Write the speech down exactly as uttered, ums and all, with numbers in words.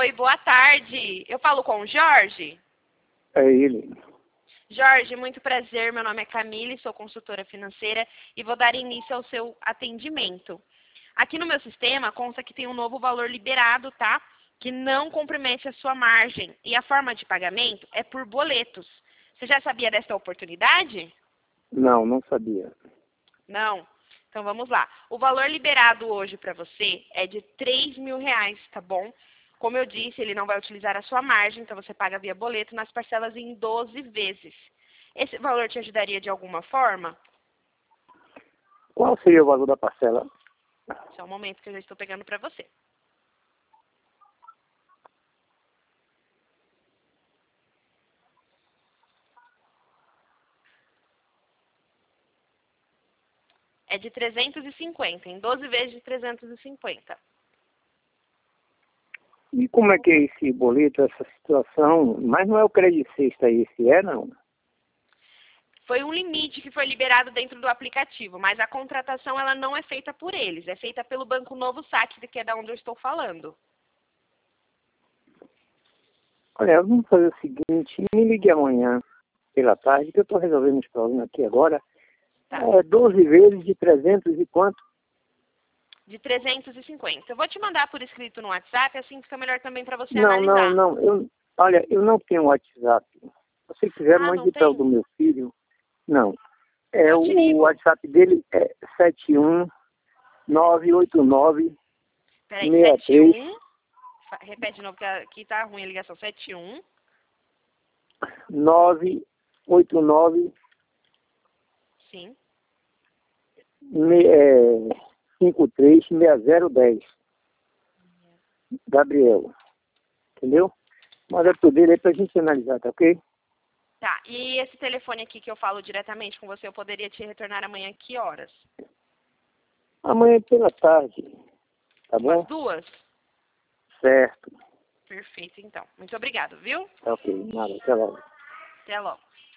Oi, boa tarde. Eu falo com o Jorge? É ele. Jorge, muito prazer. Meu nome é Camille, sou consultora financeira e vou dar início ao seu atendimento. Aqui no meu sistema consta que tem um novo valor liberado, tá? Que não compromete a sua margem. E a forma de pagamento é por boletos. Você já sabia dessa oportunidade? Não, não sabia. Não? Então vamos lá. O valor liberado hoje para você é de três mil reais, tá bom? Como eu disse, ele não vai utilizar a sua margem, então você paga via boleto nas parcelas em doze vezes. Esse valor te ajudaria de alguma forma? Qual seria o valor da parcela? Só um momento que eu já estou pegando para você. É de trezentos e cinquenta, em doze vezes de trezentos e cinquenta. E como é que é esse boleto, essa situação? Mas não é o crédito sexta esse, é não? Foi um limite que foi liberado dentro do aplicativo, mas a contratação ela não é feita por eles, é feita pelo Banco Novo Saque, que é da onde eu estou falando. Olha, vamos fazer o seguinte, me ligue amanhã pela tarde, que eu estou resolvendo os problemas aqui agora. Tá. É doze vezes de trezentos e quanto? De trezentos e cinquenta. Eu vou te mandar por escrito no WhatsApp, assim fica melhor também para você Não, não, analisar. não. Eu, olha, eu não tenho WhatsApp. Se você quiser, Ah, não mande para o do tem? meu filho. Não. É, Eu o, te o ligo. WhatsApp dele é sete um nove oito nove Peraí, seis sete três um. Repete de novo, que aqui tá ruim a ligação. sete um. nove oito nove Sim. cinco três seis zero um zero. Gabriel. Entendeu? Manda tudo dele aí pra gente analisar, tá ok? Tá, e esse telefone aqui que eu falo diretamente com você, eu poderia te retornar amanhã que horas? Amanhã pela tarde. Tá Umas bom? duas? Certo. Perfeito, então. Muito obrigado, viu? Tá ok. Nada. Até logo. Até logo.